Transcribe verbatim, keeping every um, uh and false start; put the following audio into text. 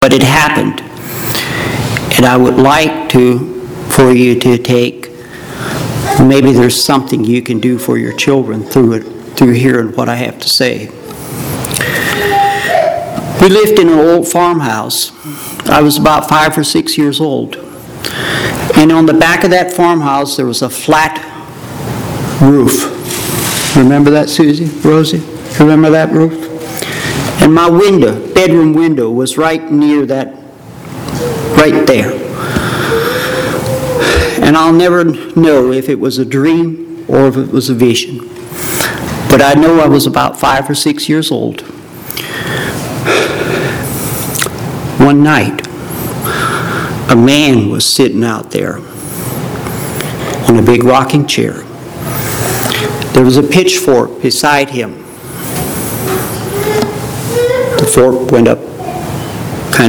But it happened. And I would like to, for you to take, maybe there's something you can do for your children through it, through hearing what I have to say. We lived in an old farmhouse. I was about five or six years old. And on the back of that farmhouse, there was a flat roof. Remember that, Susie? Rosie? Remember that roof? And my window, bedroom window, was right near that, right there. And I'll never know if it was a dream or if it was a vision. But I know I was about five or six years old. One night, a man was sitting out there on a big rocking chair. There was a pitchfork beside him. The fork went up